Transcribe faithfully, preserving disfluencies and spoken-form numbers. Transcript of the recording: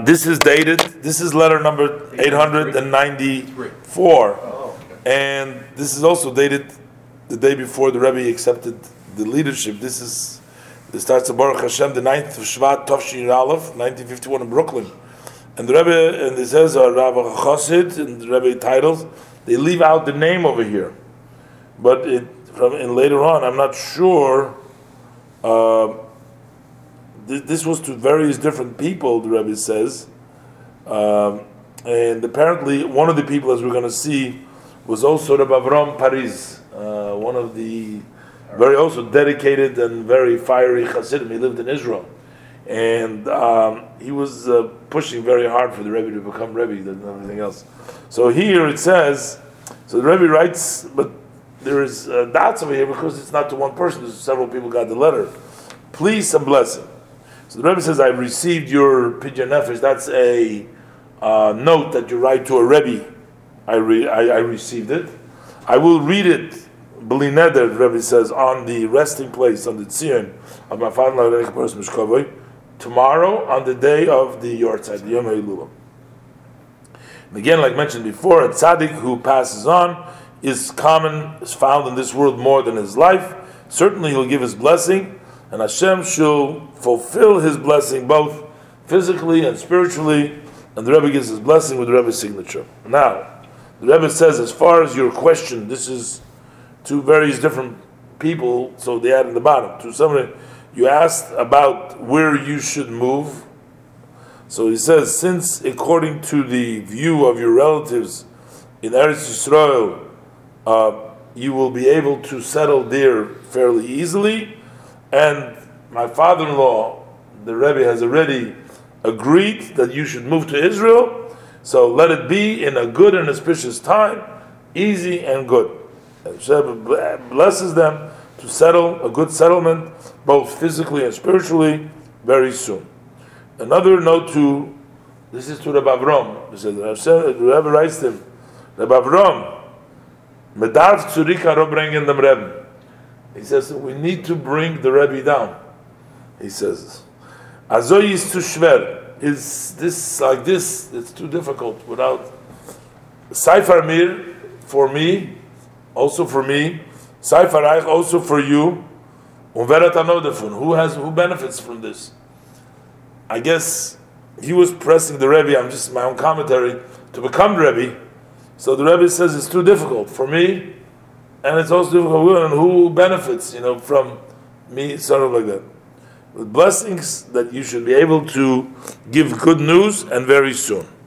Um, this is dated. This is letter number eight hundred ninety-four, Oh, okay. and this is also dated the day before the Rebbe accepted the leadership. This is this starts at Baruch Hashem, the ninth of Shvat Tafshin Aleph, nineteen fifty-one in Brooklyn, and the Rebbe and it says uh, Rabbi Chassid and the Rebbe titles. They leave out the name over here, but it from and later on, I'm not sure. Uh, This was to various different people, the Rebbe says, um, and apparently one of the people, as we're going to see, was also Rabbi Avram Paris, uh, one of the very also dedicated and very fiery Hasidim. He lived in Israel, and um, he was uh, pushing very hard for the Rebbe to become Rebbe than anything else. So here it says, so the Rebbe writes, but there is uh, doubts over here because it's not to one person. There's several people got the letter. Please and blessing. So the Rebbe says, I received your pidyon nefesh. That's a uh, note that you write to a Rebbe. I, re- I, I received it. I will read it, b'li neder, the Rebbe says, on the resting place, on the tzion of my father, tomorrow, on the day of the Yortzeit, the Yom HaElulah. And again, like mentioned before, a tzaddik who passes on is common, is found in this world more than his life. Certainly he'll give his blessing, and Hashem shall fulfill his blessing both physically and spiritually, and the Rebbe gives his blessing with the Rebbe's signature. Now, the Rebbe says, as far as your question, this is two various different people, so they add in the bottom. To somebody, you asked about where you should move. So he says, since according to the view of your relatives in Eretz Yisrael, uh, you will be able to settle there fairly easily, and my father-in-law, the Rebbe, has already agreed that you should move to Israel, so let it be in a good and auspicious time, easy and good. And Hashem blesses them to settle a good settlement, both physically and spiritually, very soon. Another note to, this is to Rabbi Avram. He says, the Rebbe writes to him, Rabbi Avram, Medarf Tzurika ro bringen dem Rebbe. He says, we need to bring the Rebbe down. He says, Azoy is too schwer. Is this like this? It's too difficult without Seifar Mir for me, also for me, Seifar Reich also for you. Who has who benefits from this? I guess he was pressing the Rebbe. I'm just my own commentary to become Rebbe. So the Rebbe says it's too difficult for me. And it's also difficult, and who benefits, you know, from me, sort of like that. With blessings that you should be able to give good news and very soon.